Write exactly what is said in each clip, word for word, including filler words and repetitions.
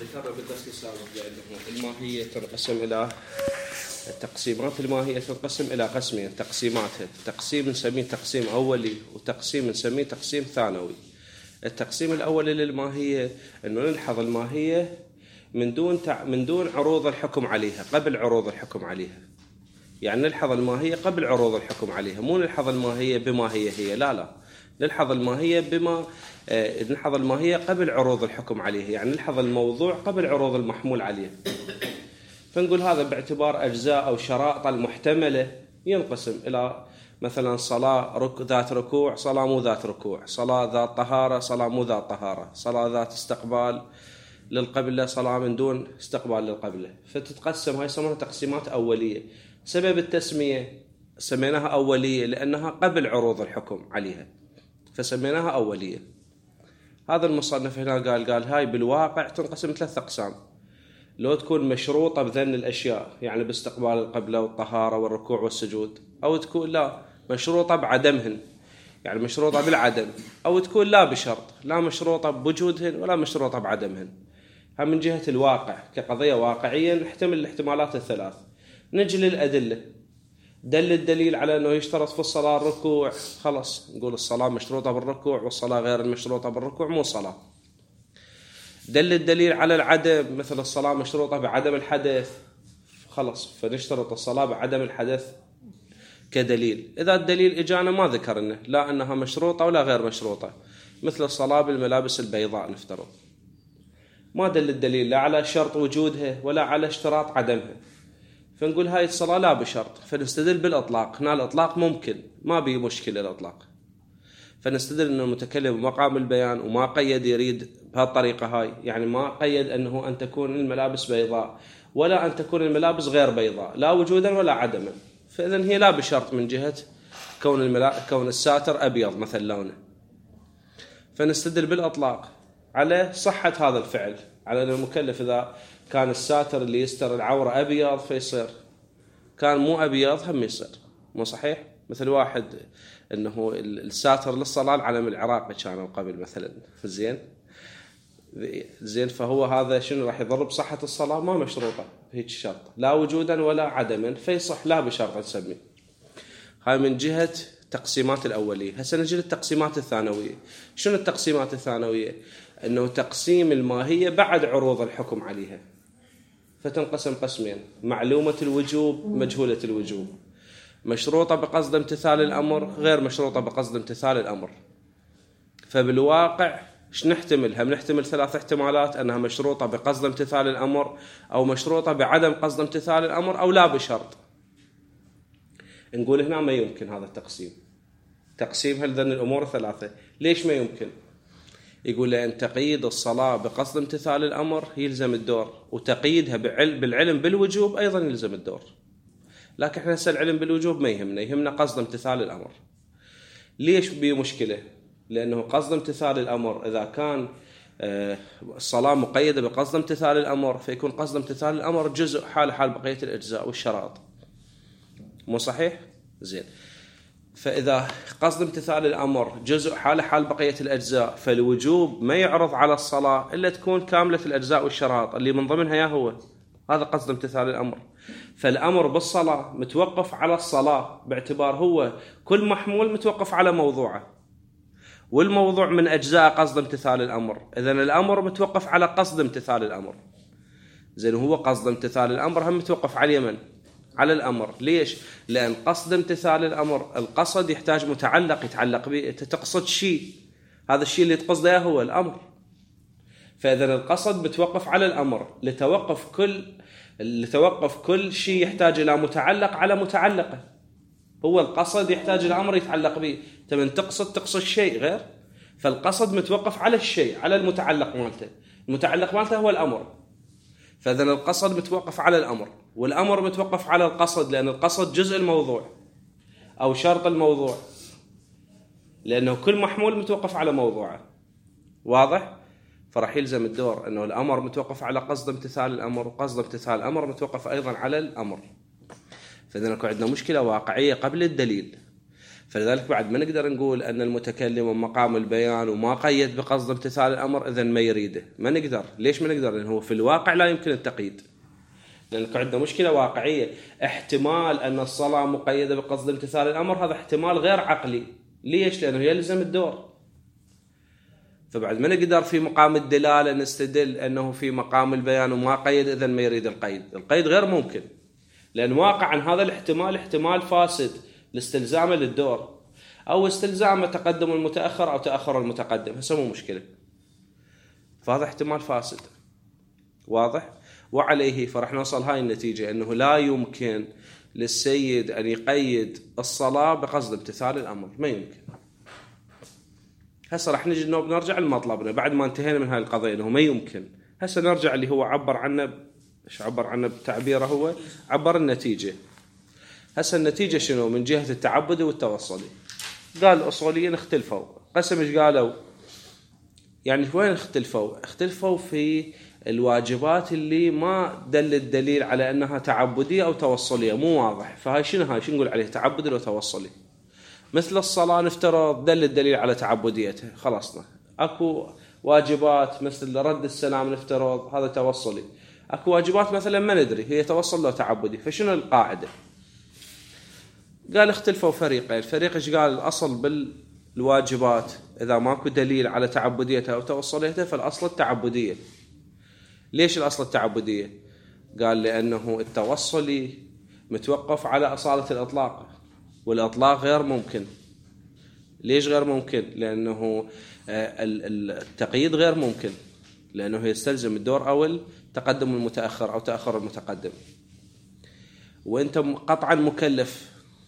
ذكرنا بالدرس السابق بأنه الماهية تنقسم إلى التقسيمات. الماهية تنقسم إلى قسمين تقسيماتها، تقسيم نسميه تقسيم أولي وتقسيم نسميه تقسيم ثانوي. التقسيم الأولي للماهية إنه نلحظ الماهية من دون تع... من دون عروض الحكم عليها، قبل عروض الحكم عليها. يعني نلحظ الماهية قبل عروض الحكم عليها، مو نلحظ الماهية بما هي هي، لا لا، نلحظ الماهية بما آه، نلحظ الماهية قبل عروض الحكم عليها، يعني نلحظ الموضوع قبل عروض المحمول عليه. فنقول هذا باعتبار أجزاء أو شرائط المحتملة ينقسم إلى مثلا صلاة رك... ذات ركوع، صلاة مو ذات ركوع، صلاة ذات طهارة، صلاة مو ذات طهارة، صلاة ذات استقبال للقبلة، صلاة من دون استقبال للقبلة. فتتقسم، هاي يسمونها تقسيمات أولية. سبب التسمية سميناها أولية لأنها قبل عروض الحكم عليها، فسميناها أولية. هذا المصنف هنا قال قال هاي بالواقع تنقسم ثلاث أقسام. لو تكون مشروطة بذن الأشياء، يعني باستقبال القبلة والطهارة والركوع والسجود، أو تكون لا مشروطة بعدمهن، يعني مشروطة بالعدم، أو تكون لا بشرط، لا مشروطة بوجودهن ولا مشروطة بعدمهن. هم من جهة الواقع كقضية واقعية نحتمل الاحتمالات الثلاث. نجي للأدلة. دل الدليل على أنه يشترط في الصلاة الركوع، خلص نقول الصلاة مشروطة بالركوع، والصلاة غير المشروطة بالركوع مو صلاة. دل الدليل على العدم، مثل الصلاة مشروطة بعدم الحدث، خلص فنشترط الصلاة بعدم الحدث كدليل. إذا الدليل إجانا ما ذكرنا لا أنها مشروطة ولا غير مشروطة، مثل الصلاة بالملابس البيضاء نفترض، ما دل الدليل لا على شرط وجودها ولا على اشتراط عدمها، فنقول هاي الصلاة لا بشرط، فنستدل بالإطلاق. هنا الإطلاق ممكن، ما بيه مشكلة الإطلاق، فنستدل أن المتكلم بمقام البيان وما قيد يريد بهالطريقة هاي، يعني ما قيد أنه أن تكون الملابس بيضاء ولا أن تكون الملابس غير بيضاء، لا وجودا ولا عدما، فإذن هي لا بشرط من جهة كون, الملا... كون الساتر أبيض مثل لونه. فنستدل بالإطلاق على صحة هذا الفعل، على أن المكلف إذا كان الساتر اللي يستر العورة أبيض فيصير، كان مو أبيض هم يصير، مو صحيح؟ مثل واحد أنه الساتر للصلاة العلم العراقي كانوا قبل مثلا، زين زين فهو هذا شنو راح يضر بصحة الصلاة؟ ما مشروطة هيك شرط، لا وجودا ولا عدما، فيصح لا بشرط نسميه. هاي من جهة تقسيمات الأولية. هسه نجي للتقسيمات الثانوية. شنو التقسيمات الثانوية؟ أنه تقسيم الماهية بعد عروض الحكم عليها، فتنقسم قسمين: معلومة الوجوب، مجهولة الوجوب، مشروطة بقصد امتثال الأمر، غير مشروطة بقصد امتثال الأمر. فبالواقع ايش نحتمل؟ هم نحتمل ثلاث احتمالات: أنها مشروطة بقصد امتثال الأمر، أو مشروطة بعدم قصد امتثال الأمر، أو لا بشرط. نقول هنا ما يمكن هذا التقسيم، تقسيم هذين الأمور الثلاثة. ليش ما يمكن؟ يقول لأن تقييد الصلاة بقصد امتثال الأمر يلزم الدور، وتقييدها بالعلم بالوجوب أيضا يلزم الدور. لكن احنا هسه العلم بالوجوب ما يهمنا، يهمنا قصد امتثال الأمر. ليش بيه مشكلة؟ لأنه قصد امتثال الأمر إذا كان الصلاة مقيدة بقصد امتثال الأمر، فيكون قصد امتثال الأمر جزء حال حال بقية الأجزاء والشرائط، مو صحيح؟ زين، فإذا قصد امتثال الأمر جزء حال حال بقية الأجزاء، فالوجوب ما يعرض على الصلاة إلا تكون كاملة الأجزاء والشرائط اللي من ضمنها يا هو هذا قصد امتثال الأمر. فالأمر بالصلاة متوقف على الصلاة، باعتبار هو كل محمول متوقف على موضوعه، والموضوع من أجزاء قصد امتثال الأمر، إذن الأمر متوقف على قصد امتثال الأمر. زين، هو قصد امتثال الأمر هم متوقف على اليمن، على الأمر. ليش؟ لأن قصد امتثال الأمر القصد يحتاج متعلق يتعلق به، تقصد شيء، هذا الشيء اللي تقصده هو الأمر، فإذن القصد متوقف على الأمر. لتوقف كل لتوقف كل شيء يحتاج إلى متعلق على متعلقه، هو القصد يحتاج إلى أمر يتعلق به. تمن تقصد تقصد شيء غير، فالقصد متوقف على الشيء، على المتعلق مالته، المتعلق مالته هو الأمر، فإذن القصد متوقف على الأمر، والأمر متوقف على القصد، لأن القصد جزء الموضوع أو شرط الموضوع، لأنه كل محمول متوقف على موضوعه. واضح؟ فرح يلزم الدور أنه الأمر متوقف على قصد امتثال الأمر، وقصد امتثال الأمر متوقف أيضا على الأمر. فإذن يكون عندنا مشكلة واقعية قبل الدليل. فلذلك بعد ما نقدر نقول أن المتكلم مقام البيان وما قيد بقصد امتثال الأمر إذن ما يريده. ما نقدر. ليش ما نقدر؟ لأنه في الواقع لا يمكن التقييد، لأن عندنا مشكلة واقعية. احتمال أن الصلاة مقيدة بقصد امتثال الأمر هذا احتمال غير عقلي. ليش؟ لأنه يلزم الدور. فبعد ما نقدر في مقام الدلالة نستدل أنه في مقام البيان وما قيد إذن ما يريد القيد. القيد غير ممكن، لأن واقعا هذا الاحتمال احتمال فاسد لاستلزامه للدور، أو استلزام تقدم المتأخر أو تأخر المتقدم، هسه مو مشكلة. فهذا احتمال فاسد واضح. وعليه فرح نوصل هاي النتيجة أنه لا يمكن للسيد أن يقيد الصلاة بقصد امتثال الأمر، ما يمكن. هسه رح نجي نرجع لمطلبنا بعد ما انتهينا من هاي القضية أنه ما يمكن. هسه نرجع اللي هو عبر عنه، إيش عبر عنه بتعبيره هو؟ عبر النتيجة. هسه النتيجة شنو من جهة التعبدي والتوصلي؟ قال الأصوليين اختلفوا. قسم ايش قالوا؟ يعني وين اختلفوا؟ اختلفوا في الواجبات اللي ما دل الدليل على أنها تعبدية أو توصلية، مو واضح. فهاي شنو هاي؟ شنو نقول عليه تعبدي أو توصلي؟ مثل الصلاة نفترض دل الدليل على تعبديتها، خلصنا. أكو واجبات مثل رد السلام نفترض هذا توصلي. أكو واجبات مثلا ما ندري هي توصل له تعبدي. فشنو القاعدة؟ قال اختلفوا فريقين. فريق ايش قال؟ الأصل بالواجبات إذا ماكو دليل على تعبديتها أو توصليتها فالأصل التعبدية. ليش الأصل التعبدية؟ قال لأنه التوصلي متوقف على أصالة الإطلاق، والإطلاق غير ممكن. ليش غير ممكن؟ لأنه التقييد غير ممكن، لأنه يستلزم الدور أو التقدم المتأخر أو تأخر المتقدم. وأنت قطعا مكلف،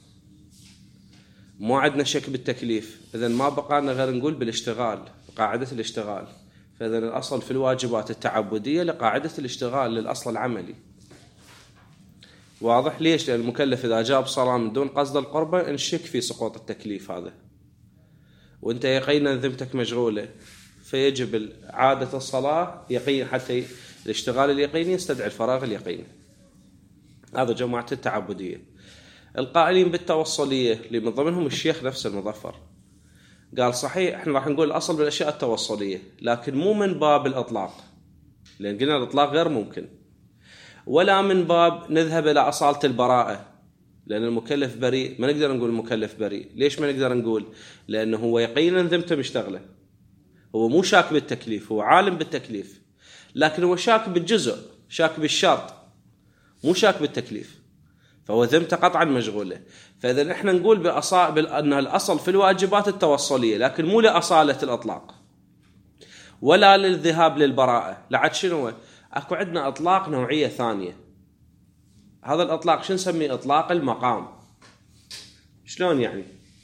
مو عندنا شك بالتكليف، إذن ما بقانا غير نقول بالاشتغال، قاعدة الاشتغال. فإذن الأصل في الواجبات التعبدية لقاعدة الاشتغال للأصل العملي. واضح؟ ليش؟ لأن المكلف إذا جاب صلاة من دون قصد القربة نشك في سقوط التكليف هذا، وأنت يقينا ذمتك مشغولة، فيجب عادة الصلاة يقين، حتى الاشتغال اليقيني يستدعي الفراغ اليقيني. هذا جماعة التعبدية. القائلين بالتوصلية اللي من ضمنهم الشيخ نفسه المظفر قال صحيح احنا راح نقول الأصل بالأشياء التوصلية، لكن مو من باب الإطلاق، لأن قلنا الإطلاق غير ممكن، ولا من باب نذهب إلى أصالة البراءة، لأن المكلف بريء. ما نقدر نقول المكلف بريء. ليش ما نقدر نقول؟ لأنه هو يقينا ذمته مشتغلة، هو مو شاك بالتكليف، هو عالم بالتكليف، لكن هو شاك بالجزء، شاك بالشرط، مو شاك بالتكليف، فهو ذمته قطعا مشغولة. فإذا احنا نقول بأصال أن الأصل في الواجبات التوصلية، لكن مو لأصالة الإطلاق ولا للذهاب للبراءة. لعد شنو؟ أكو عندنا إطلاق نوعية ثانية. هذا الإطلاق شو نسميه؟ إطلاق المقام. شلون يعني؟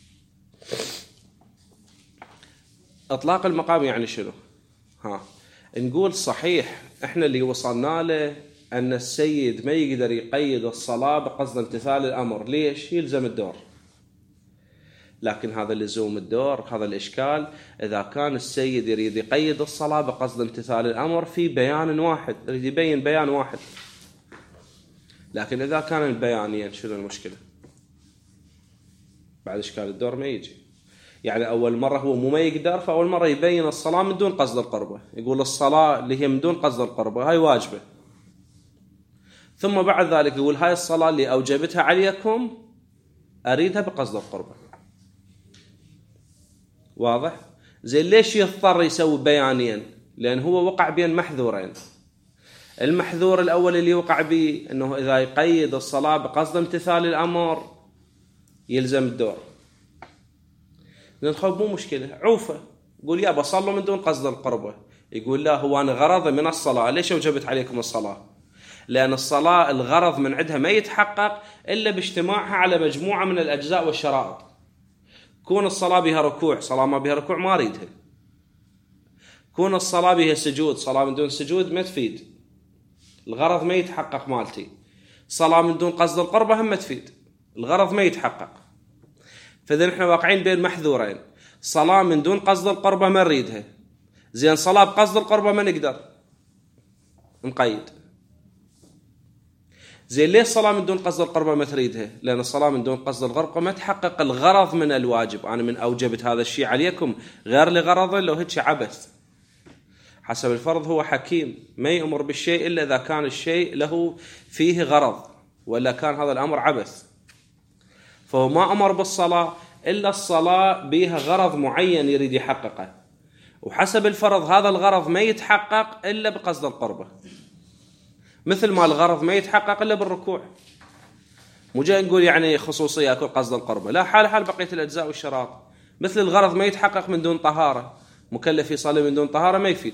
إطلاق المقام يعني شنو؟ ها نقول صحيح احنا اللي وصلنا له أن السيد ما يقدر يقيد الصلاة بقصد امتثال الأمر. ليش؟ يلزم الدور. لكن هذا لزوم الدور، هذا الإشكال إذا كان السيد يريد يقيد الصلاة بقصد امتثال الأمر في بيان واحد، يريد يبين بيان واحد. لكن إذا كان البيانين شنو المشكلة؟ بعد إشكال الدور ما يجي. يعني أول مرة هو مو ما يقدر، فأول مرة يبين الصلاة من دون قصد القربة، يقول الصلاة اللي هي من دون قصد القربة هاي واجبة، ثم بعد ذلك يقول هاي الصلاة اللي أوجبتها عليكم أريدها بقصد القربة. واضح؟ زين ليش يضطر يسوي بيانين؟ لأن هو وقع بين محذورين. المحذور الأول اللي وقع به أنه إذا يقيد الصلاة بقصد امتثال الأمر يلزم الدور. ندخل مو مشكلة عوفة، يقول يا بصلوا من دون قصد القربة، يقول لا هو أنا غرض من الصلاة. ليش أوجبت عليكم الصلاة؟ لأن الصلاة الغرض من عندها ما يتحقق إلا باجتماعها على مجموعة من الأجزاء والشرائط. كون الصلاة بها ركوع، صلاة ما بها ركوع ما أريدها. كون الصلاة بها سجود، صلاة من دون سجود ما تفيد، الغرض ما يتحقق مالتي. صلاة من دون قصد القربة هم ما تفيد، الغرض ما يتحقق. فإذا نحن واقعين بين محذورين، صلاة من دون قصد القربة ما نريدها، زين صلاة بقصد القربة ما نقدر نقيد. زين ليه الصلاة من دون قصد القربة ما تريدها؟ لأن الصلاة من دون قصد القربة ما تحقق الغرض من الواجب. أنا من أوجبت هذا الشيء عليكم غير لغرضه لو هيك عبث. حسب الفرض هو حكيم ما يأمر بالشيء إلا إذا كان الشيء له فيه غرض، ولا كان هذا الأمر عبث. فهو ما أمر بالصلاة إلا الصلاة بها غرض معين يريد يحققه، وحسب الفرض هذا الغرض ما يتحقق إلا بقصد القربة. مثل ما الغرض ما يتحقق إلا بالركوع. مو جاي نقول يعني خصوصية أكل قصد القربة، لا، حال حال بقية الأجزاء والشراط. مثل الغرض ما يتحقق من دون طهارة، مكلف يصلي من دون طهارة ما يفيد.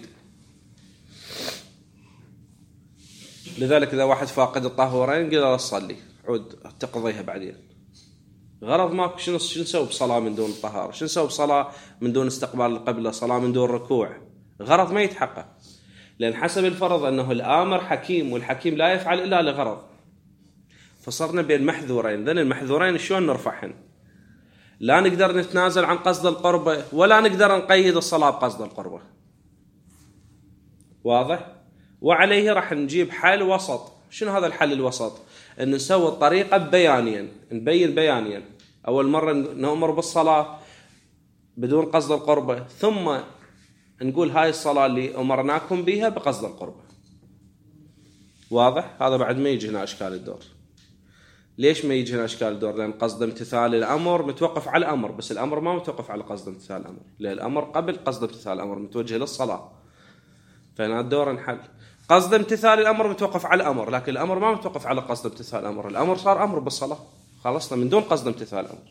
لذلك إذا واحد فاقد الطهورين قال له صلي عود تقضيها بعدين. غرض ماكو. شنو شنو نسوي بصلاة من دون الطهارة؟ شنو نسوي بصلاة من دون استقبال القبلة؟ صلاة من دون ركوع؟ غرض ما يتحقق. لأن حسب الفرض أنه الآمر حكيم، والحكيم لا يفعل إلا لغرض. فصرنا بين محذورين. ذن المحذورين شلون نرفعهن؟ لا نقدر نتنازل عن قصد القربة، ولا نقدر نقيد الصلاة بقصد القربة. واضح؟ وعليه راح نجيب حل وسط. شنو هذا الحل الوسط؟ أن نسوي الطريقة بيانيا، نبين بيانيا. أول مرة نأمر بالصلاة بدون قصد القربة، ثم نقول هاي الصلاة اللي أمرناكم بها بقصد القربة. واضح؟ هذا بعد ما يجي هنا أشكال الدور. ليش ما يجي هنا أشكال الدور؟ لأن قصد امتثال الأمر متوقف على الأمر، بس الأمر ما متوقف على قصد امتثال الأمر، لأن الأمر قبل قصد امتثال الأمر متوجه للصلاة. فهنا الدور انحل. قصد امتثال الأمر متوقف على الأمر، لكن الأمر ما متوقف على قصد امتثال الأمر. الأمر صار أمر بالصلاة، خلصنا من دون قصد امتثال الأمر.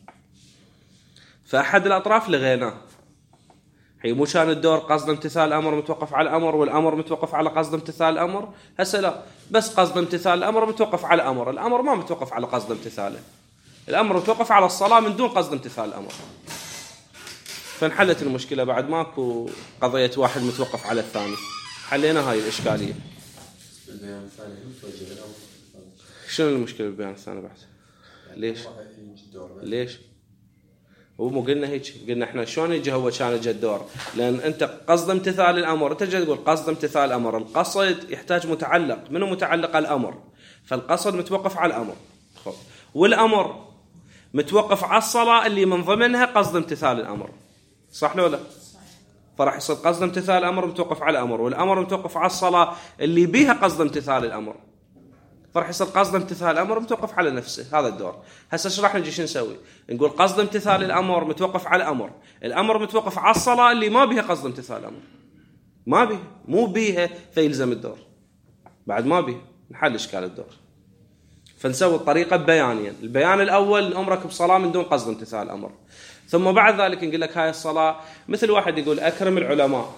فأحد الأطراف لغيناه. هي مو كان الدور قصد امتثال الأمر متوقف على الأمر، والأمر متوقف على قصد امتثال الأمر. هسه لا، بس قصد امتثال الأمر متوقف على الأمر، الأمر ما متوقف على قصد امتثاله. الأمر متوقف على الصلاة من دون قصد امتثال الأمر. فانحلت المشكلة، بعد ماكو قضية واحد متوقف على الثاني. حلينا هاي الإشكالية. البيان الثاني متوجه للأمر. شنو المشكلة بالبيان الثاني بعد؟ ليش؟ ليش؟ هو مو قلنا هيك؟ قلنا احنا شلون يجي هو كان يجي الدور؟ لأن أنت قصد امتثال الأمر، أنت جاي تقول قصد امتثال الأمر، القصد يحتاج متعلق، منو متعلق الأمر؟ فالقصد متوقف على الأمر، خب. والأمر متوقف على الصلاة اللي من ضمنها قصد امتثال الأمر، صح ولا لا؟ فراح يصير قصد امتثال الأمر متوقف على الأمر، والأمر متوقف على الصلاة اللي بيها قصد امتثال الأمر، فراح يصير قصد امتثال الأمر متوقف على نفسه. هذا الدور. هسه ايش راح نجي شو نسوي؟ نقول قصد امتثال الأمر متوقف على الأمر، الأمر متوقف على الصلاة اللي ما بيها قصد امتثال الأمر، ما بيها، مو بيها، فيلزم الدور. بعد ما بيها نحل إشكال الدور. فنسوي الطريقة بيانيا. البيان الأول نأمرك بصلاة من دون قصد امتثال الأمر، ثم بعد ذلك نقول لك هاي الصلاة مثل واحد يقول أكرم العلماء،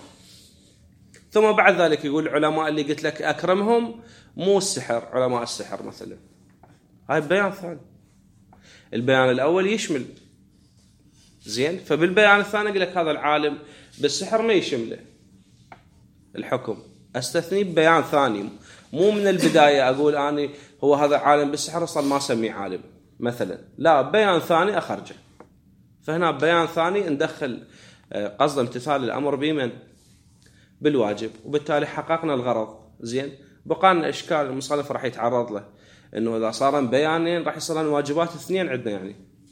ثم بعد ذلك يقول العلماء اللي قلت لك أكرمهم مو السحر، علماء السحر مثلا. هاي بيان ثاني. البيان الأول يشمل زين، فبالبيان الثاني يقول لك هذا العالم بالسحر ما يشمله الحكم، استثني ببيان ثاني. مو من البداية أقول أنا هو هذا عالم بالسحر أصلا ما سميه عالم مثلا، لا، بيان ثاني أخرجه. فهنا بيان ثاني ندخل قصد امتثال الأمر بمن؟ بالواجب، وبالتالي حققنا الغرض. زين، بقى لنا إشكال المصنف راح يتعرض له، إنه إذا صار بيانين راح يصير واجبات اثنين عندنا يعني.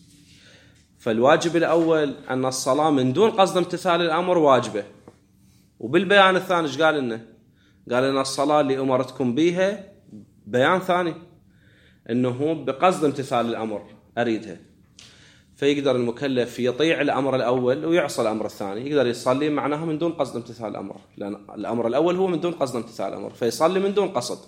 فالواجب الأول أن الصلاة من دون قصد امتثال الأمر واجبة، وبالبيان الثاني إيش قال لنا؟ قال لنا الصلاة اللي أمرتكم بيها بيان ثاني إنه بقصد امتثال الأمر أريدها. فيقدر المكلف يطيع الأمر الأول ويعصى الأمر الثاني، يقدر يصلي معناها من دون قصد امتثال الأمر، لأن الأمر الأول هو من دون قصد امتثال الأمر، فيصلي من دون قصد.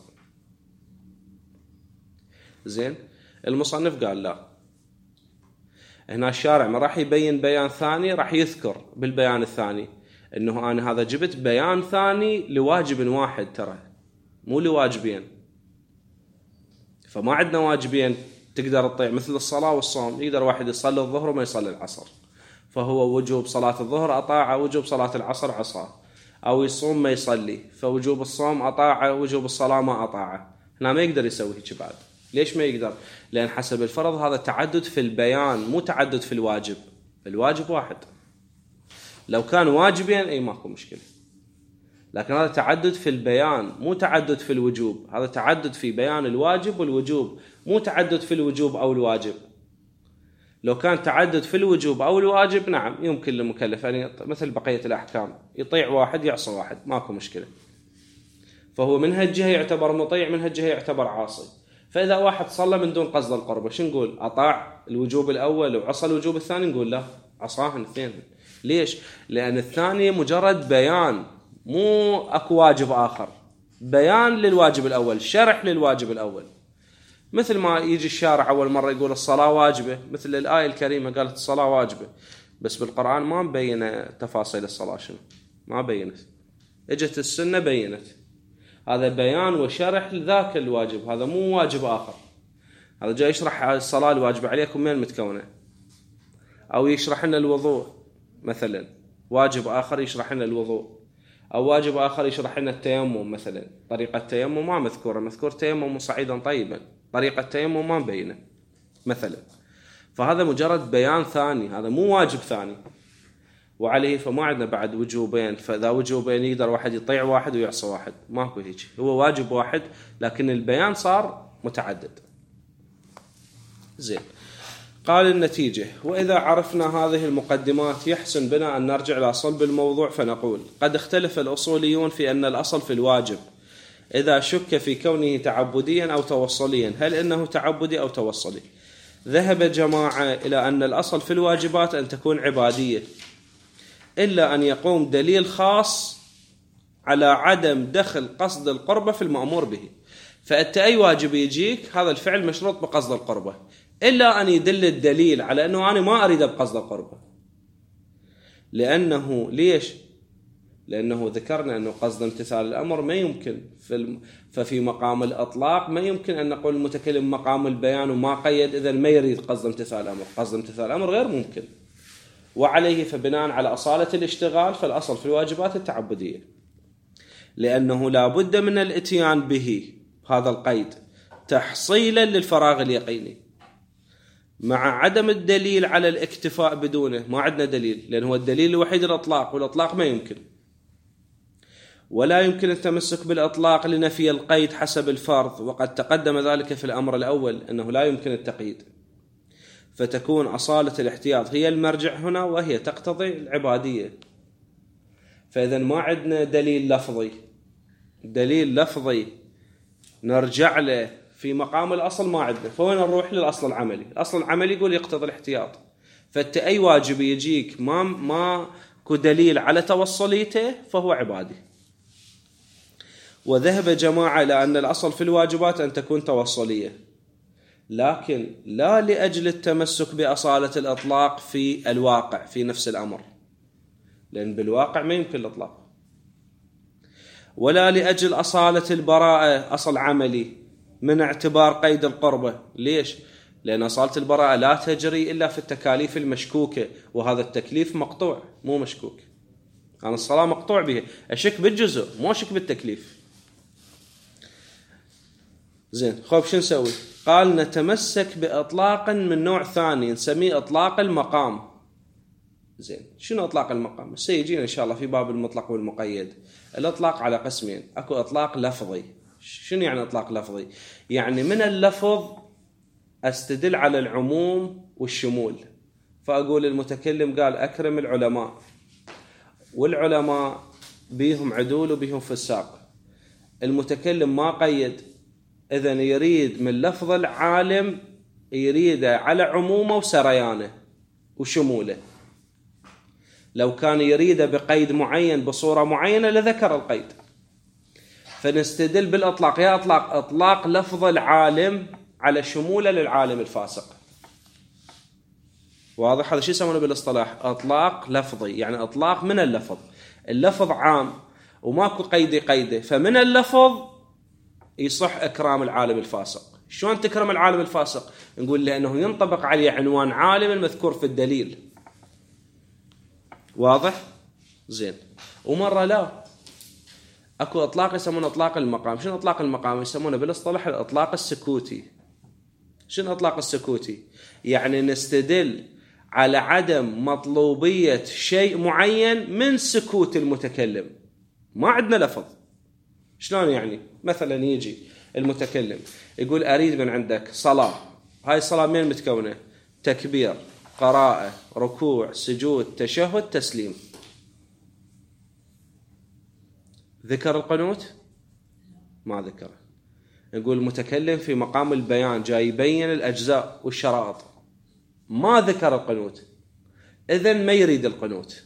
زين، المصنف قال لا، هنا الشارع ما راح يبين بيان ثاني، راح يذكر بالبيان الثاني إنه أنا هذا جبت بيان ثاني لواجب واحد، ترى مو لواجبين. فما عندنا واجبين تقدر تطيع مثل الصلاة والصوم. يقدر واحد يصلي الظهر وما يصلي العصر، فهو وجوب صلاة الظهر أطاعه، وجوب صلاة العصر عصاه. أو يصوم ما يصلي، فوجوب الصوم أطاعه، وجوب الصلاة ما أطاعه. هنا ما يقدر يسوي هيك بعد. ليش ما يقدر؟ لأن حسب الفرض هذا تعدد في البيان، مو تعدد في الواجب. الواجب واحد. لو كان واجبين أي ماكو مشكلة، لكن هذا تعدد في البيان مو تعدد في الوجوب. هذا تعدد في بيان الواجب والوجوب، مو تعدد في الوجوب أو الواجب. لو كان تعدد في الوجوب أو الواجب نعم يمكن للمكلف أن مثل بقية الأحكام يطيع واحد يعصى واحد، ماكو مشكلة. فهو من هالجهة يعتبر مطيع، من هالجهة يعتبر عاصي. فإذا واحد صلى من دون قصد القربة شو نقول؟ أطاع الوجوب الأول وعصى الوجوب الثاني؟ نقول لا، عصاهن اثنين. ليش؟ لأن الثاني مجرد بيان، مو أكو واجب آخر، بيان للواجب الأول، شرح للواجب الأول. مثل ما يجي الشارع أول مرة يقول الصلاة واجبة، مثل الآية الكريمة قالت الصلاة واجبة، بس بالقرآن ما مبين تفاصيل الصلاة شنو، ما بينت. اجت السنة بينت. هذا بيان وشرح لذاك الواجب، هذا مو واجب آخر. هذا جاي يشرح الصلاة الواجبة عليكم من متكونة، أو يشرح لنا الوضوء مثلا، واجب آخر يشرح لنا الوضوء، أو واجب آخر يشرح لنا التيمم مثلا. طريقة التيمم ما مذكورة، مذكور تيمم صعيدا طيبا، طريقة التيمم ما مبينة مثلا. فهذا مجرد بيان ثاني، هذا مو واجب ثاني. وعليه فما عندنا بعد وجوبين، فإذا وجوبين يقدر واحد يطيع واحد ويعصى واحد، ماكو هيك. هو واجب واحد لكن البيان صار متعدد. زين، قال النتيجة: وإذا عرفنا هذه المقدمات يحسن بنا أن نرجع إلى صلب الموضوع فنقول: قد اختلف الأصوليون في أن الأصل في الواجب إذا شك في كونه تعبديا أو توصليا، هل إنه تعبدي أو توصلي؟ ذهب جماعة إلى أن الأصل في الواجبات أن تكون عبادية، إلا أن يقوم دليل خاص على عدم دخل قصد القربة في المأمور به. فأنت أي واجب يجيك هذا الفعل مشروط بقصد القربة، إلا أن يدل الدليل على أنه أنا ما أريد بقصد القربة. لأنه ليش؟ لأنه ذكرنا أنه قصد امتثال الأمر ما يمكن في الم... ففي مقام الأطلاق ما يمكن أن نقول المتكلم مقام البيان وما قيد، إذا ما يريد قصد امتثال الأمر. قصد امتثال الأمر غير ممكن. وعليه فبناء على أصالة الاشتغال فالأصل في الواجبات التعبدية، لأنه لا بد من الاتيان به هذا القيد تحصيلا للفراغ اليقيني، مع عدم الدليل على الاكتفاء بدونه. ما عندنا دليل، لأن هو الدليل الوحيد الإطلاق، والإطلاق ما يمكن. ولا يمكن التمسك بالإطلاق لنفي القيد حسب الفرض، وقد تقدم ذلك في الأمر الأول أنه لا يمكن التقييد. فتكون أصالة الاحتياط هي المرجع هنا، وهي تقتضي العبادية. فإذا ما عندنا دليل لفظي، دليل لفظي نرجع له في مقام الأصل ما عندنا، فوين نروح للأصل العملي؟ الأصل العملي يقول يقتضي الاحتياط. فأنت أي واجب يجيك ما ما كدليل على توصليته فهو عبادي. وذهب جماعة إلى أن الأصل في الواجبات أن تكون توصلية، لكن لا لأجل التمسك بأصالة الإطلاق في الواقع في نفس الأمر، لأن بالواقع ما يمكن الإطلاق. ولا لأجل أصالة البراءة أصل عملي من اعتبار قيد القربة. ليش؟ لأن أصالة البراءة لا تجري إلا في التكاليف المشكوكة، وهذا التكليف مقطوع مو مشكوك. أنا الصلاة مقطوع به، أشك بالجزء مو أشك بالتكليف. زين، خب شو نسوي؟ قال نتمسك بإطلاق من نوع ثاني نسميه إطلاق المقام. زين، شنو إطلاق المقام؟ سيجينا إن شاء الله في باب المطلق والمقيد. الإطلاق على قسمين، أكو إطلاق لفظي. شنو يعني إطلاق لفظي؟ يعني من اللفظ أستدل على العموم والشمول، فأقول المتكلم قال أكرم العلماء، والعلماء بيهم عدول وبيهم فساق. المتكلم ما قيد، إذن يريد من لفظ العالم يريد على عمومه وسريانه وشموله. لو كان يريد بقيد معين بصورة معينة لذكر القيد. فنستدل بالإطلاق، يا إطلاق إطلاق لفظ العالم على شموله للعالم الفاسق. واضح؟ هذا شيء يسمونه بالاصطلاح إطلاق لفظي، يعني إطلاق من اللفظ. اللفظ عام وماكو قيد قيده، فمن اللفظ يصح إكرام العالم الفاسق. شلون تكرم العالم الفاسق؟ نقول لأنه ينطبق عليه عنوان عالم المذكور في الدليل. واضح؟ زين. ومرة لا، أكو إطلاق يسمونه إطلاق المقام. شنو إطلاق المقام؟ يسمونه بالاصطلاح الإطلاق السكوتي. شنو إطلاق السكوتي؟ يعني نستدل على عدم مطلوبية شيء معين من سكوت المتكلم. ما عندنا لفظ. شلون يعني؟ مثلا يجي المتكلم يقول أريد من عندك صلاة، هاي الصلاة من متكونة؟ تكبير، قراءة، ركوع، سجود، تشهد، تسليم. ذكر القنوت؟ ما ذكره. نقول المتكلم في مقام البيان جاي يبين الأجزاء والشرائط، ما ذكر القنوت، إذن ما يريد القنوت.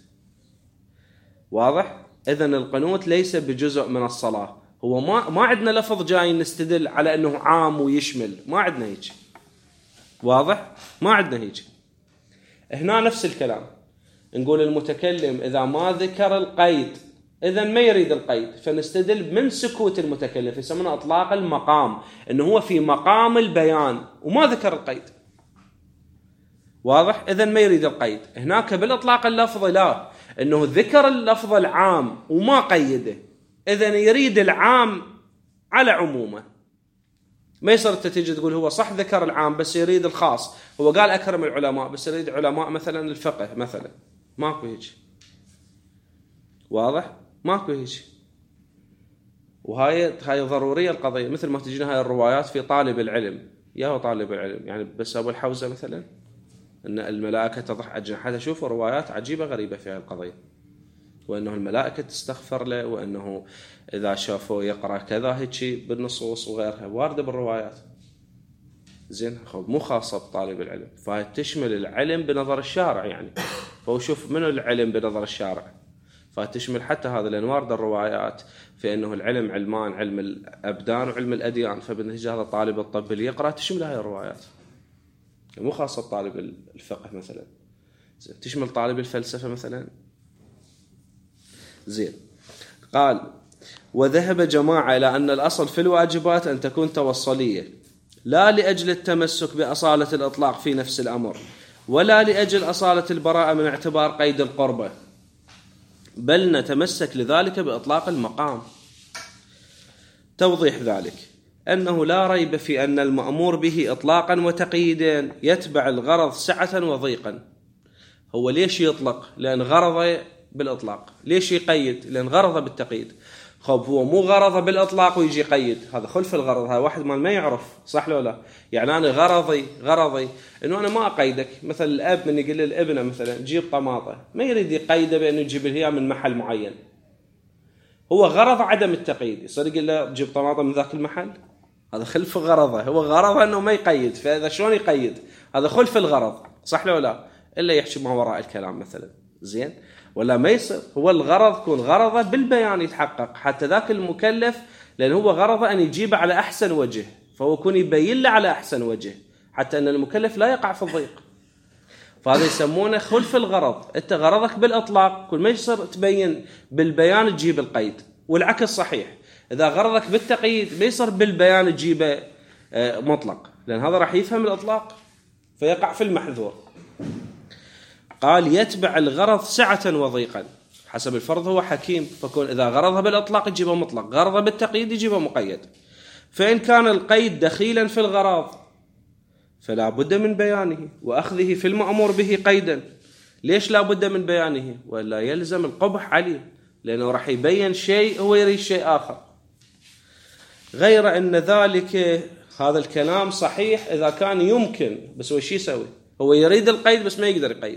واضح؟ إذن القنوت ليس بجزء من الصلاة. هو ما ما عندنا لفظ جاي نستدل على أنه عام ويشمل، ما عندنا هيك. واضح؟ ما عندنا هيك. هنا نفس الكلام، نقول المتكلم إذا ما ذكر القيد إذن ما يريد القيد، فنستدل من سكوت المتكلم، فيسمونه إطلاق المقام، إنه هو في مقام البيان وما ذكر القيد. واضح؟ إذن ما يريد القيد. هناك بالإطلاق اللفظي لا، إنه ذكر اللفظ العام وما قيده، إذن يريد العام على عمومه. ما يصير تيجي تقول هو صح ذكر العام بس يريد الخاص، هو قال أكرم العلماء بس يريد علماء مثلا الفقه مثلا، ماكو هيك. واضح؟ ماكو هيك. وهاي هاي ضرورية القضية، مثل ما تجينا هاي الروايات في طالب العلم. يا هو طالب العلم يعني بس أبو الحوزة مثلا أن الملائكة تضح أجنحتها، شوفوا روايات عجيبة غريبة في هاي القضية، وأنه الملائكة تستغفر له، وأنه إذا شافوا يقرأ كذا هيك بالنصوص وغيرها واردة بالروايات. زين، مو خاصة بطالب العلم، فهي تشمل العلم بنظر الشارع يعني. فهو شوف منو العلم بنظر الشارع، فتشمل حتى هذا، لأن واردة الروايات في أنه العلم علمان، علم الأبدان وعلم الأديان، فبالنتيجة هذا طالب الطب اللي يقرأ تشمل هاي الروايات، مو خاصة بطالب الفقه مثلا. زين، تشمل طالب الفلسفة مثلا. زين، قال وذهب جماعة إلى أن الأصل في الواجبات أن تكون توصلية، لا لأجل التمسك بأصالة الإطلاق في نفس الأمر، ولا لأجل أصالة البراءة من اعتبار قيد القربة، بل نتمسك لذلك بإطلاق المقام. توضيح ذلك أنه لا ريب في أن المأمور به إطلاقا وتقييدا يتبع الغرض سعة وضيقا. هو ليش يطلق؟ لأن غرضه بالإطلاق. ليش يقيد؟ لأن غرضه بالتقييد. خب هو مو غرضه بالإطلاق ويجي يقيد، هذا خلف الغرض. هذا واحد ما ما يعرف، صح لو لا؟ يعني أنا غرضي غرضي إنه أنا ما أقيدك. مثل الأب من يقول للابنة مثلا جيب طماطة، ما يريد يقيده بأنه يجيب لها من محل معين، هو غرض عدم التقييد. يصير يقول له جيب طماطة من ذاك المحل، هذا خلف غرضه. هو غرضه أنه ما يقيد، فإذا شلون يقيد؟ هذا خلف الغرض، صح لو لا؟ إلا يحكي ما وراء الكلام مثلا. زين، ولا ما يصير. هو الغرض يكون غرضه بالبيان يتحقق حتى ذاك المكلف، لأن هو غرضه أن يجيب على أحسن وجه، فهو يكون يبين له على أحسن وجه حتى أن المكلف لا يقع في الضيق. فهذا يسمونه خلف الغرض. أنت غرضك بالإطلاق، كل ما يصير تبين بالبيان تجيب القيد، والعكس صحيح. إذا غرضك بالتقييد ما يصير بالبيان تجيبه مطلق، لأن هذا راح يفهم الإطلاق فيقع في المحذور. قال يتبع الغرض سعة وضيقا، حسب الفرض هو حكيم، فكون إذا غرضه بالإطلاق يجيبه مطلق، غرضه بالتقييد يجيبه مقيد. فإن كان القيد دخيلا في الغرض فلا بد من بيانه وأخذه في المأمور به قيدا. ليش لا بد من بيانه؟ ولا يلزم القبح عليه، لأنه راح يبين شيء هو يريد شيء آخر. غير أن ذلك هذا الكلام صحيح إذا كان يمكن، بس هو شو يسوي؟ هو يريد القيد بس ما يقدر يقيد.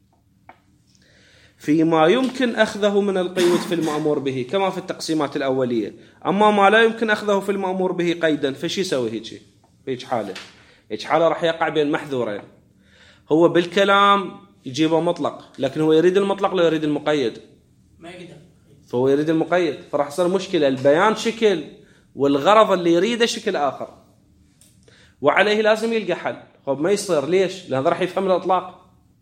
فيما يمكن أخذه من القيود في المأمور به كما في التقسيمات الأولية، أما ما لا يمكن أخذه في المأمور به قيدا فشي يسوي هيك؟ هيك حالة هيك حالة راح يقع بين محذورين. هو بالكلام يجيبه مطلق، لكن هو يريد المطلق لا يريد المقيد، ما يقدر، فهو يريد المقيد، فراح يصير مشكلة. البيان شكل والغرض اللي يريده شكل آخر، وعليه لازم يلقى حل. خب ما يصير. ليش؟ لأن راح يفهم الإطلاق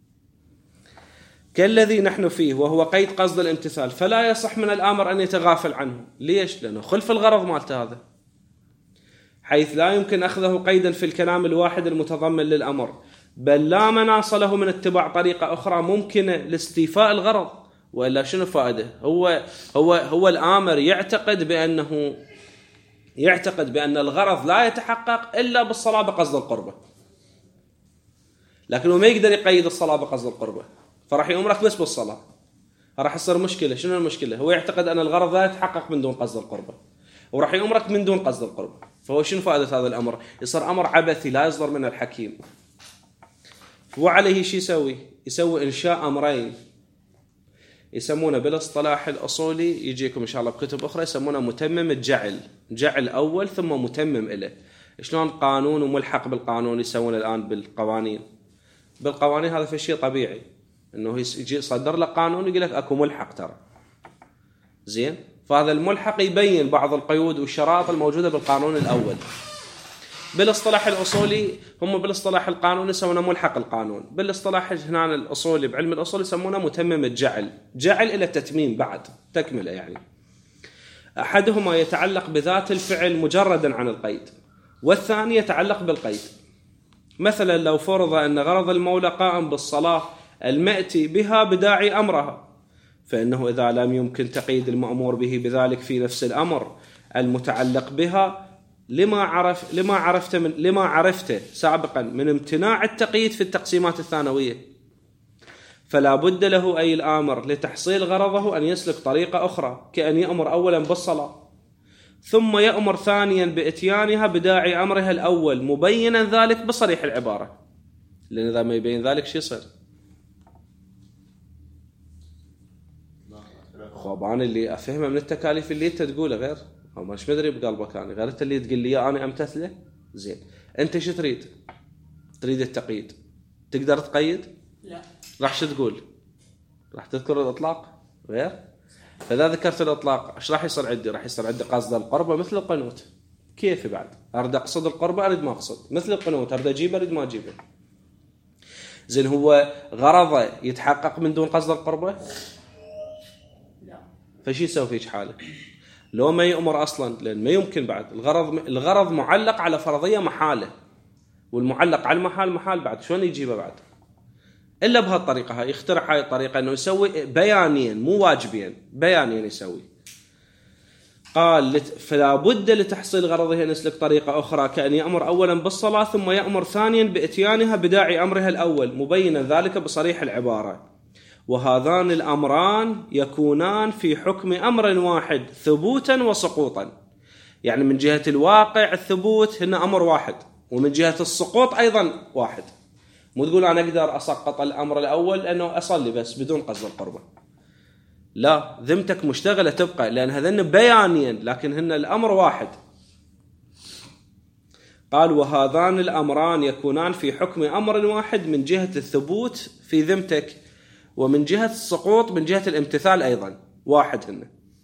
كالذي نحن فيه، وهو قيد قصد الامتثال، فلا يصح من الآمر أن يتغافل عنه. ليش؟ لأنه خلف الغرض مالته هذا، حيث لا يمكن أخذه قيدا في الكلام الواحد المتضمن للأمر، بل لا مناص له من اتباع طريقة أخرى ممكنة لاستيفاء الغرض. وإلا شنو فائدة؟ هو هو هو الآمر يعتقد بأنه يعتقد بأن الغرض لا يتحقق إلا بالصلاة بقصد القربة، لكنه ما يقدر يقيد الصلاة بقصد القربة، فراح يأمرك بس بالصلاة. راح تصير مشكلة. شنو المشكلة؟ هو يعتقد أن الغرض لا يتحقق من دون قصد القربة، وراح يأمرك من دون قصد القربة. فهو شنو فائدة هذا الأمر؟ يصير أمر عبثي لا يصدر من الحكيم. وعليه شو يسوي؟ يسوي إنشاء أمرين يسمونه بالاصطلاح الأصولي، يجيكم إن شاء الله بكتب أخرى، يسمونه متمم الجعل، جعل أول ثم متمم إله. شلون قانون وملحق بالقانون يسوون الآن بالقوانين؟ بالقوانين هذا في شيء طبيعي، إنه يجي يصدر لك قانون يقول لك أكو ملحق ترى، زين؟ فهذا الملحق يبين بعض القيود والشرائط الموجودة بالقانون الأول. بالاصطلاح الأصولي هم بالاصطلاح القانوني يسمونه ملحق القانون، بالاصطلاح هنا الأصولي بعلم الأصول يسمونه متمم الجعل، جعل إلى تتميم بعد تكملة يعني. أحدهما يتعلق بذات الفعل مجردا عن القيد، والثاني يتعلق بالقيد. مثلا لو فرض أن غرض المولى قائم بالصلاة المأتي بها بداعي أمرها، فإنه إذا لم يمكن تقييد المأمور به بذلك في نفس الأمر المتعلق بها لما عرف لما عرفت من لما عرفته سابقا من امتناع التقييد في التقسيمات الثانوية، فلا بد له أي الآمر لتحصيل غرضه أن يسلك طريقة أخرى، كأن يأمر أولا بالصلاة ثم يأمر ثانيا بإتيانها بداعي أمرها الأول مبينا ذلك بصريح العبارة، لأن إذا ما يبين ذلك شو يصير؟ خب أنا اللي أفهمه من التكاليف اللي أنت تقوله غير، أو مش مدري بقلبك أنا غير، أنت اللي تقول لي أنا أمتثله. زين، أنت شو تريد؟ تريد التقييد، تقدر تقيد؟ لا. راح شو تقول؟ راح تذكر الإطلاق غير؟ فإذا ذكرت الإطلاق إيش راح يصير عندي؟ راح يصير عندي قصد القربة مثل القنوت. كيف بعد؟ أريد أقصد القربة أريد ما أقصد، مثل القنوت أريد أجيبه أريد ما أجيبه. زين، هو غرضه يتحقق من دون قصد القربة؟ لا. فشي يسوي فيك حاله؟ لو ما يأمر أصلا، لأن ما يمكن بعد. الغرض الغرض معلق على فرضية محالة، والمعلق على المحال محال بعد، شلون يجيبه بعد؟ إلا بهالطريقة هاي، يخترع هاي الطريقة إنه يسوي بيانيا مو واجبيا، بيانيا يسوي. قال فلا بد لتحصيل غرضه أن يسلك طريقة أخرى، كأن يأمر أولا بالصلاة ثم يأمر ثانيا بإتيانها بداعي أمرها الأول مبينا ذلك بصريح العبارة. وهذان الأمران يكونان في حكم أمر واحد ثبوتا وسقوطا، يعني من جهة الواقع الثبوت هنا أمر واحد، ومن جهة السقوط أيضا واحد. مو تقول أنا أقدر أسقط الأمر الأول لأنه أصلي بس بدون قصد القربة، لا، ذمتك مشتغلة تبقى، لأن هذين بيانيا لكن هن الأمر واحد. قال وهذان الأمران يكونان في حكم أمر واحد من جهة الثبوت في ذمتك، ومن جهة السقوط من جهة الامتثال أيضا واحد هن،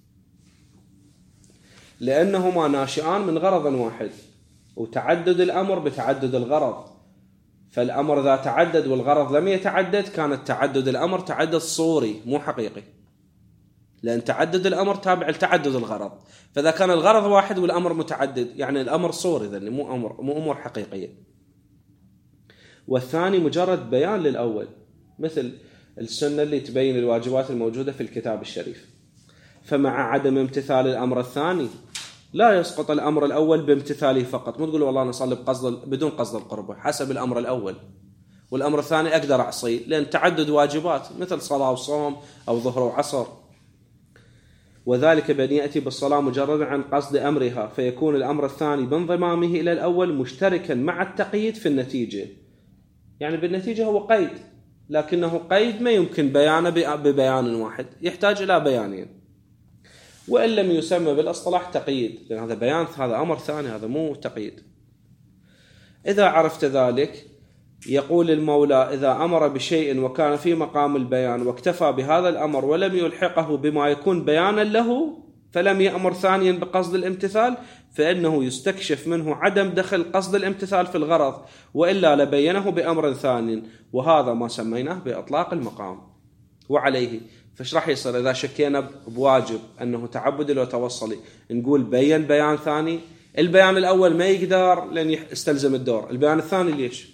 لأنهما ناشئان من غرض واحد، وتعدد الأمر بتعدد الغرض. فالأمر ذا تعدد والغرض لم يتعدد، كان التعدد الأمر تعدد صوري مو حقيقي، لأن تعدد الأمر تابع لتعدد الغرض. فإذا كان الغرض واحد والأمر متعدد يعني الأمر صوري، ذا مو أمر مو أمور حقيقية. والثاني مجرد بيان للأول، مثل السنة اللي تبين الواجبات الموجودة في الكتاب الشريف. فمع عدم امتثال الأمر الثاني لا يسقط الأمر الأول بامتثاله فقط. مو تقول والله أنا أصلي بقصد بدون قصد القربة، حسب الأمر الأول، والأمر الثاني أقدر أعصيه لأن تعدد واجبات مثل صلاة وصوم أو ظهر وعصر. وذلك بأن يأتي بالصلاة مجردا عن قصد أمرها، فيكون الأمر الثاني بانضمامه إلى الأول مشتركا مع التقييد في النتيجة. يعني بالنتيجة هو قيد، لكنه قيد ما يمكن بيانه ببيان واحد، يحتاج إلى بيانين. وإن لم يسمى بالاصطلاح تقييد، لأن هذا بيان، هذا أمر ثاني، هذا مو تقييد. إذا عرفت ذلك يقول المولى إذا أمر بشيء وكان في مقام البيان واكتفى بهذا الأمر ولم يلحقه بما يكون بيانا له، فلم يأمر ثانيا بقصد الامتثال، فإنه يستكشف منه عدم دخل قصد الامتثال في الغرض، وإلا لبينه بأمر ثاني، وهذا ما سميناه بإطلاق المقام. وعليه فايش راح يصير إذا شكينا بواجب أنه تعبد وتوصلي؟ نقول بيان بيان ثاني، البيان الأول ما يقدر لأن يستلزم الدور، البيان الثاني ليش؟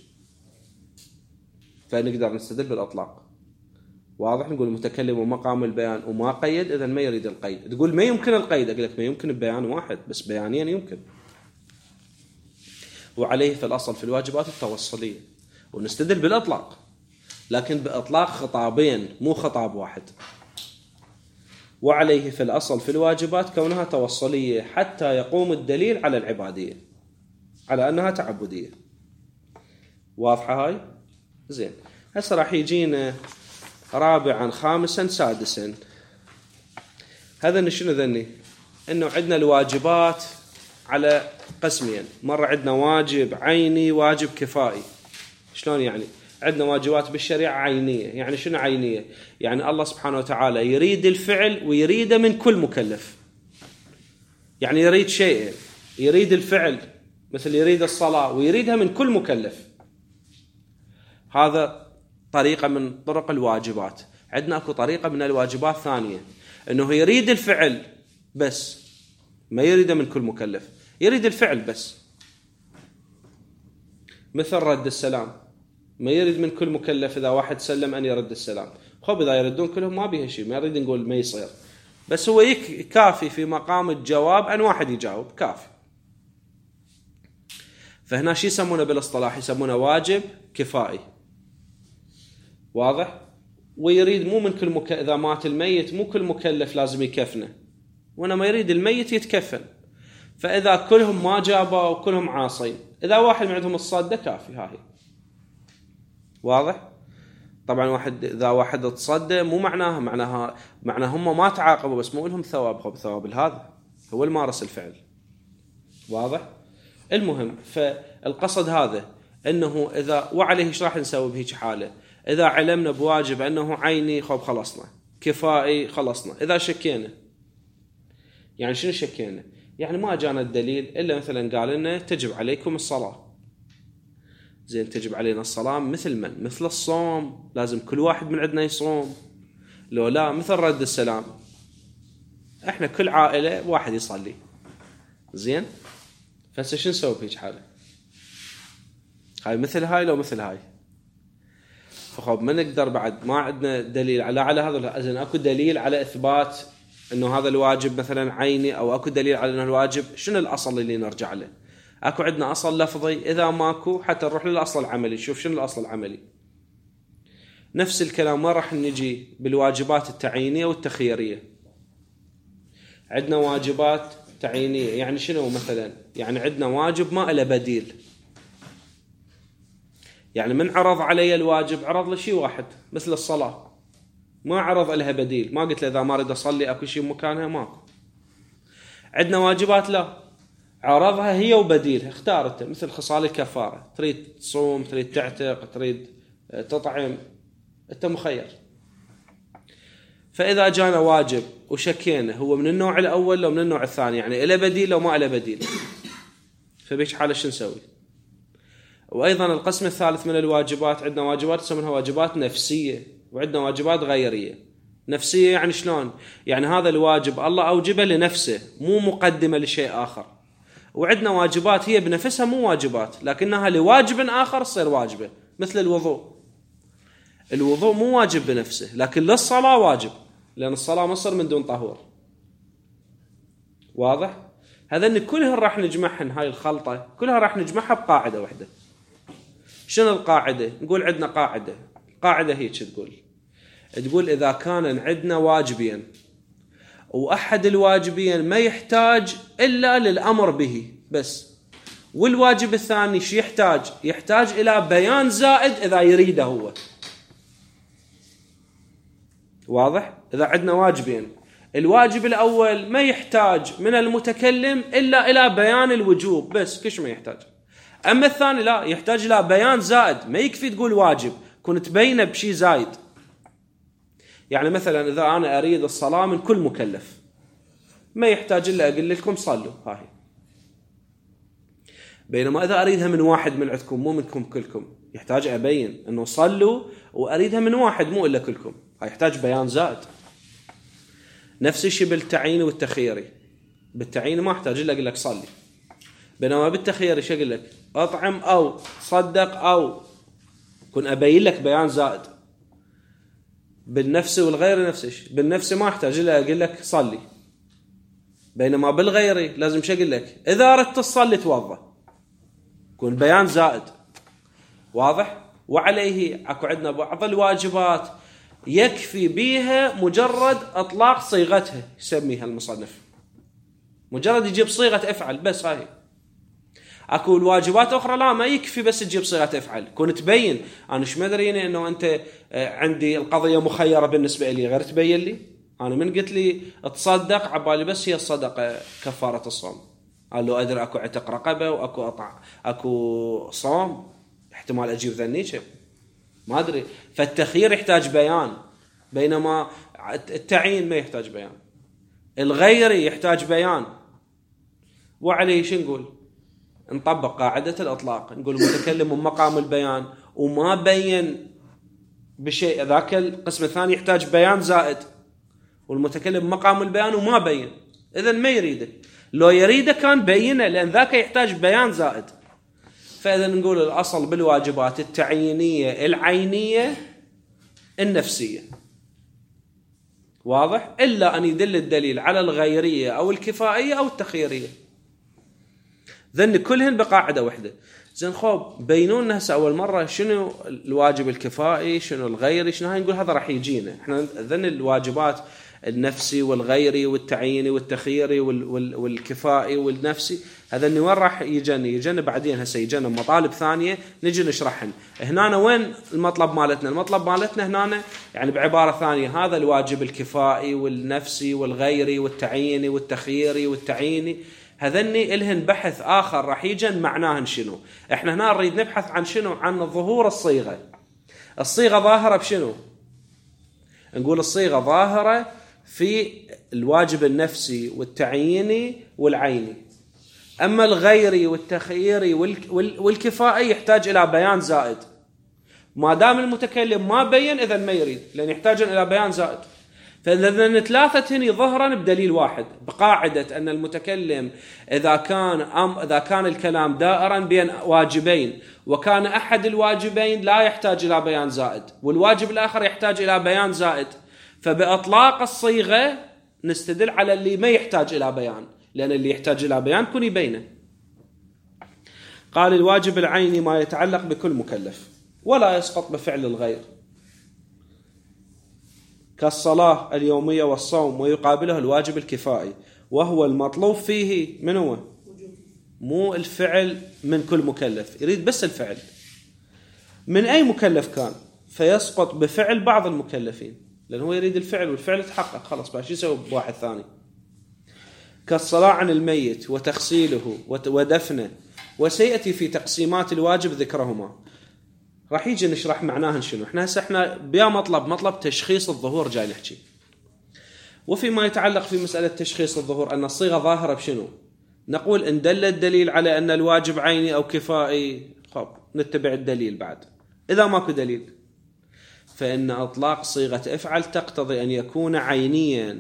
فنقدر نستدل بالأطلاق. واضح؟ نقول المتكلم ومقام البيان وما قيد، إذن ما يريد القيد. تقول ما يمكن القيد، أقول لك ما يمكن البيان واحد بس بيانيا يمكن. وعليه في الأصل في الواجبات التوصلية، ونستدل بالأطلاق، لكن بإطلاق خطابين مو خطاب واحد. وعليه في الأصل في الواجبات كونها توصلية حتى يقوم الدليل على العبادية، على أنها تعبدية. واضحة هاي؟ زين. هسه راح يجينا رابعا خامسا سادسا. هذا شنو ذني؟ إنه عندنا الواجبات على قسمين. مرة عندنا واجب عيني، واجب كفائي. شلون يعني؟ عندنا واجبات بالشريعة عينية. يعني شنو عينية؟ يعني الله سبحانه وتعالى يريد الفعل ويريده من كل مكلف. يعني يريد شيئين، يريد الفعل مثل يريد الصلاة ويريدها من كل مكلف. هذا طريقة من طرق الواجبات. عندنا اكو طريقة من الواجبات ثانية، انه يريد الفعل بس ما يريده من كل مكلف، يريد الفعل بس. مثل رد السلام، ما يريد من كل مكلف إذا واحد سلم أن يرد السلام. خب إذا يردون كلهم ما بيها شيء، ما يريد نقول ما يصير، بس هو يك كافي في مقام الجواب أن واحد يجاوب كافي. فهنا شيء يسمونه بالاصطلاح؟ يسمونه واجب كفائي. واضح؟ ويريد مو من كل مك... إذا مات الميت مو كل مكلف لازم يكفنه، وإنما يريد الميت يتكفن. فإذا كلهم ما جابوا وكلهم عاصين، إذا واحد من عندهم الصدة كافي. هاي واضح؟ طبعا واحد إذا واحد تصدى مو معناها معناها معناها هم ما تعاقبوا، بس مو لهم ثواب، خب ثواب هذا هو المارس الفعل. واضح؟ المهم فالقصد هذا انه اذا وعليه ايش راح نسوي بهيك حاله؟ اذا علمنا بواجب انه عيني خب خلصنا، كفائي خلصنا. اذا شكينا، يعني شنو شكينا؟ يعني ما جانا الدليل الا مثلا قال لنا تجب عليكم الصلاه. زين، تجب علينا الصلاة مثل من؟ مثل الصوم، لازم كل واحد من عندنا يصوم. لو لا مثل رد السلام، احنا كل عائلة واحد يصلي. زين، فهسه شو نسوي بهيج حالة؟ هاي مثل هاي لو مثل هاي. فخب ما نقدر بعد، ما عندنا دليل على على هذا. زين، اكو دليل على اثبات انه هذا الواجب مثلا عيني، او اكو دليل على انه الواجب. شنو الاصل اللي نرجع له؟ اكو عندنا اصل لفظي، اذا ماكو حتى نروح للاصل العملي. شوف شنو الاصل العملي. نفس الكلام ما راح نجي بالواجبات التعيينيه والتخييريه. عندنا واجبات تعيينيه، يعني شنو مثلا؟ يعني عندنا واجب ما له بديل. يعني من عرض علي الواجب عرض له شيء واحد مثل الصلاه، ما عرض لها بديل. ما قلت له اذا ما اريد اصلي اكو شيء مكانها، ماكو. عندنا واجبات لا، عرضها هي وبديلها، اختارته. مثل خصال الكفارة، تريد تصوم، تريد تعتق، تريد تطعم، انت مخير. فإذا جانا واجب وشكينا هو من النوع الأول لو من النوع الثاني، يعني إله بديل لو ما إله بديل، فبيش حالة شو نسوي؟ وأيضا القسم الثالث من الواجبات، عندنا واجبات يسمونها واجبات نفسية، وعندنا واجبات غيرية. نفسية يعني شلون؟ يعني هذا الواجب الله أوجبه لنفسه، مو مقدمة لشيء آخر. وعندنا واجبات هي بنفسها مو واجبات، لكنها لواجب آخر تصير واجبة، مثل الوضوء. الوضوء مو واجب بنفسه، لكن للصلاة واجب، لأن الصلاة ما تصير من دون طهور. واضح؟ هذا إن كلها راح نجمعهن، هاي الخلطة كلها راح نجمعها بقاعدة واحدة. شنو القاعدة؟ نقول عندنا قاعدة. القاعدة هي شو تقول؟ تقول إذا كان عندنا واجبين وأحد الواجبين ما يحتاج إلا للأمر به بس، والواجب الثاني شو يحتاج؟ يحتاج إلى بيان زائد إذا يريده هو. واضح؟ إذا عندنا واجبين، الواجب الأول ما يحتاج من المتكلم إلا إلى بيان الوجوب بس، كش ما يحتاج. أما الثاني لا، يحتاج إلى بيان زائد. ما يكفي تقول واجب، كنت تبينه بشي زايد. يعني مثلا إذا أنا أريد الصلاة من كل مكلف، ما يحتاج إلا أقول لكم صلوا، هاي. بينما إذا أريدها من واحد من عندكم مو منكم كلكم، يحتاج أبين أنه صلوا وأريدها من واحد مو إلا كلكم، هاي يحتاج بيان زائد. نفس الشيء بالتعيين والتخييري. بالتعيين ما أحتاج إلا أقول لك صلي، بينما بالتخييري شو أقول لك؟ أطعم أو صدق أو كن أبين لك بيان زائد. بالنفس والغير نفس الشيء. بالنفس ما أحتاج إلا أقول لك صلي، بينما بالغيري لازم شو أقول لك؟ إذا أردت تصلي توضأ، كون بيان زائد. واضح؟ وعليه أكو عندنا بعض الواجبات يكفي بيها مجرد اطلاق صيغتها، يسميها المصنف مجرد يجيب صيغه افعل بس. هاي اكو الواجبات اخرى لا ما يكفي بس تجيب صيغه افعل، كون تبين انا ايش مدريني انه انت عندي القضيه مخيره بالنسبه لي، غير تبين لي. انا من قلت لي تصدق عبالي بس هي الصدقه كفاره الصوم، قال له ادري اكو عتق رقبه واكو اطع اكو صوم، احتمال اجيب ذنيشه ما ادري. فالتخيير يحتاج بيان، بينما التعيين ما يحتاج بيان. الغيري يحتاج بيان، وعليه شو نقول؟ نطبق قاعده الاطلاق، نقول المتكلم من مقام البيان وما بين بشيء، ذاك القسم الثاني يحتاج بيان زائد، والمتكلم مقام البيان وما بين، اذا ما يريده. لو يريده كان بينه، لان ذاك يحتاج بيان زائد. فاذا نقول الاصل بالواجبات التعيينيه العينيه النفسيه، واضح؟ الا ان يدل الدليل على الغيريه او الكفائيه او التخييريه، ذن كلهن بقاعده واحده. زين خوب بينوا لنا هسه اول مره شنو الواجب الكفائي، شنو الغيري، شنو هاي. نقول هذا راح يجينا احنا ذن الواجبات النفسي والغيري والتعييني والتخييري والكفائي والنفسي، هذا اللي وين راح يجينا؟ يجينا بعدين، هسه يجينا مطالب ثانيه نجي نشرحهن. هنا وين المطلب مالتنا؟ المطلب مالتنا هنا يعني بعباره ثانيه هذا الواجب الكفائي والنفسي والغيري والتعييني والتخييري والتعييني، هذني إلهن بحث آخر راح يجن معناهن شنو. احنا هنا نريد نبحث عن شنو؟ عن ظهور الصيغة. الصيغة ظاهرة بشنو؟ نقول الصيغة ظاهرة في الواجب النفسي والتعييني والعيني، أما الغيري والتخييري والكفائي يحتاج إلى بيان زائد. ما دام المتكلم ما بين إذا ما يريد، لأن يحتاج إلى بيان زائد. فإذا ثلاثة هني ظهرا بدليل واحد، بقاعدة أن المتكلم إذا كان أم إذا كان الكلام دائرا بين واجبين، وكان أحد الواجبين لا يحتاج إلى بيان زائد والواجب الآخر يحتاج إلى بيان زائد، فبإطلاق الصيغة نستدل على اللي ما يحتاج إلى بيان، لأن اللي يحتاج إلى بيان كن يبينه. قال الواجب العيني ما يتعلق بكل مكلف ولا يسقط بفعل الغير، كالصلاة اليومية والصوم، ويقابله الواجب الكفائي وهو المطلوب فيه من هو؟ مو الفعل من كل مكلف، يريد بس الفعل من أي مكلف كان، فيسقط بفعل بعض المكلفين، لأنه هو يريد الفعل والفعل يتحقق خلاص باش يسوي بواحد ثاني. كالصلاة عن الميت وتغسيله ودفنه، وسيأتي في تقسيمات الواجب ذكرهما. راح يجي نشرح معناهن شنو. احنا هسه احنا بيا مطلب مطلب تشخيص الظهور جاي نحكي. وفيما يتعلق في مسألة تشخيص الظهور أن الصيغة ظاهرة بشنو؟ نقول إن دل الدليل على أن الواجب عيني أو كفائي، خب نتبع الدليل. بعد إذا ماكو دليل فإن أطلاق صيغة افعل تقتضي أن يكون عينيا،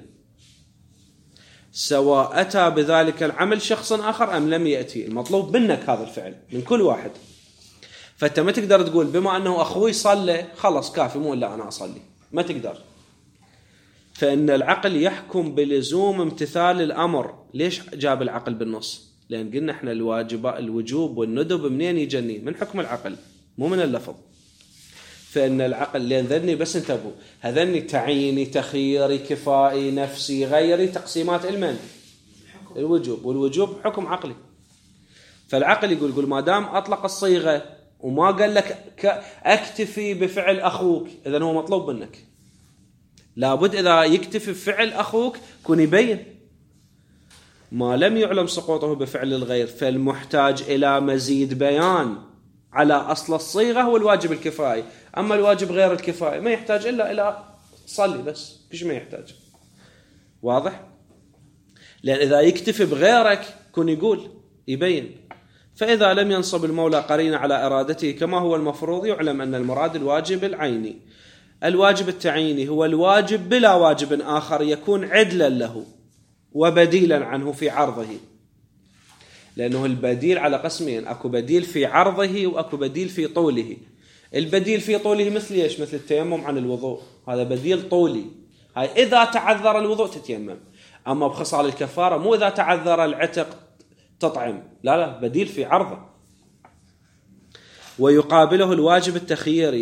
سواء أتى بذلك العمل شخص آخر أم لم يأتي. المطلوب منك هذا الفعل من كل واحد. فأنت ما تقدر تقول بما أنه أخوي صلى خلص كافي، مو إلا أنا أصلي، ما تقدر. فإن العقل يحكم بلزوم امتثال الأمر. ليش جاب العقل بالنص؟ لأن قلنا إحنا الواجب الوجوب والندب منين يجني؟ من حكم العقل مو من اللفظ. فإن العقل لأن ذني بس انتبهوا، هذني تعييني تخييري كفائي نفسي غيري تقسيمات المن الوجوب، والوجوب حكم عقلي. فالعقل يقول يقول ما دام أطلق الصيغة وما قال لك اكتفي بفعل أخوك، إذن هو مطلوب منك لابد إذا يكتفي بفعل أخوك كن يبين. ما لم يعلم سقوطه بفعل الغير فالمحتاج إلى مزيد بيان على أصل الصيغة هو الواجب الكفائي. أما الواجب غير الكفائي ما يحتاج إلا إلى صلي بس، كش ما يحتاج. واضح؟ لأن إذا يكتفي بغيرك كن يقول يبين. فإذا لم ينصب المولى قرينة على إرادته كما هو المفروض، يعلم أن المراد الواجب العيني. الواجب التعييني هو الواجب بلا واجب آخر يكون عدلا له وبديلا عنه في عرضه، لأنه البديل على قسمين، أكو بديل في عرضه وأكو بديل في طوله. البديل في طوله مثل إيش؟ مثل التيمم عن الوضوء، هذا بديل طولي. هاي إذا تعذر الوضوء تتيمم. أما بخصال الكفارة مو إذا تعذر العتق تطعم، لا لا، بديل في عرضه. ويقابله الواجب التخييري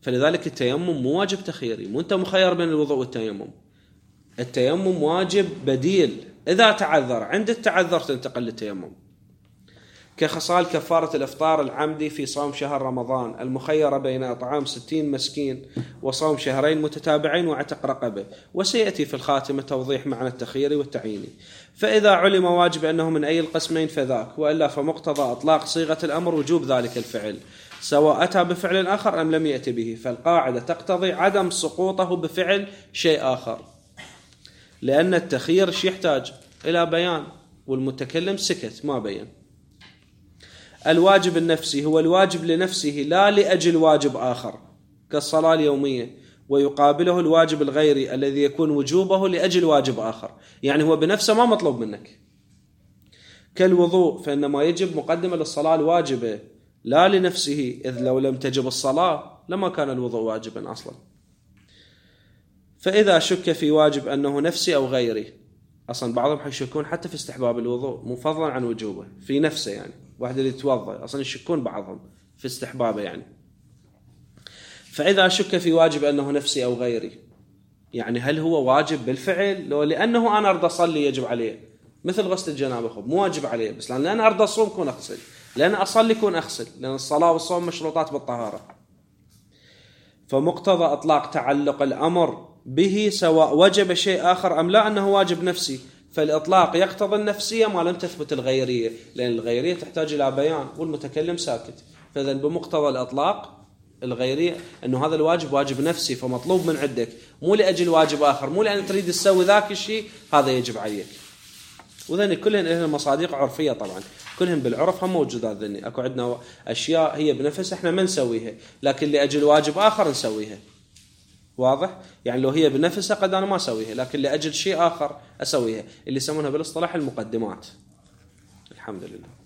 فلذلك التيمم مو واجب تخييري، مو أنت مخير بين الوضوء والتيمم. التيمم واجب بديل إذا تعذر، عند التعذر تنتقل للتيمم. كخصال كفارة الإفطار العمدي في صوم شهر رمضان المخيرة بين إطعام ستين مسكين وصوم شهرين متتابعين وعتق رقبة، وسيأتي في الخاتمة توضيح معنى التخيير والتعيين. فإذا علم واجب أنه من أي القسمين فذاك، وإلا فمقتضى إطلاق صيغة الأمر وجوب ذلك الفعل سواء أتى بفعل آخر أم لم يأتي به، فالقاعدة تقتضي عدم سقوطه بفعل شيء آخر، لأن التخيير شيء يحتاج إلى بيان، والمتكلم سكت ما بين. الواجب النفسي هو الواجب لنفسه لا لأجل واجب آخر كالصلاة اليومية، ويقابله الواجب الغيري الذي يكون وجوبه لأجل واجب آخر، يعني هو بنفسه ما مطلوب منك. كالوضوء فإنما يجب مقدمة للصلاة الواجبة لا لنفسه، إذ لو لم تجب الصلاة لما كان الوضوء واجبا أصلا. فإذا شك في واجب أنه نفسي أو غيري، أصلا بعضهم حيشكون حتى في استحباب الوضوء مفضلا عن وجوبه في نفسه، يعني واحد اللي يتوضأ أصلا يشكون بعضهم في استحبابه يعني. فإذا شك في واجب أنه نفسي أو غيري، يعني هل هو واجب بالفعل لو لأنه أنا أرضى أصلي يجب عليه، مثل غسل الجنابة خب مو واجب عليه، بس لأن أنا أرضى أصوم كون أغسل، لأن أصلي كون أغسل، لأن الصلاة والصوم مشروطات بالطهارة. فمقتضى إطلاق تعلق الأمر به سواء وجب شيء آخر أم لا أنه واجب نفسي، فالإطلاق يقتضي النفسية ما لم تثبت الغيرية، لأن الغيرية تحتاج إلى بيان والمتكلم ساكت. فإذا بمقتضى الإطلاق الغيرية أنه هذا الواجب واجب نفسي فمطلوب من عندك، مو لأجل واجب آخر، مو لأن تريد تسوي ذاك الشيء هذا يجب عليك. وذني كلهن إلى مصادق عرفية طبعا، كلهم بالعرف هم موجودات. ذني أكو عندنا أشياء هي بنفسها إحنا ما نسويها، لكن لأجل واجب آخر نسويها. واضح؟ يعني لو هي بنفسها قد أنا ما أسويها، لكن لأجل شيء آخر أسويها، اللي يسمونها بالاصطلاح المقدمات. الحمد لله.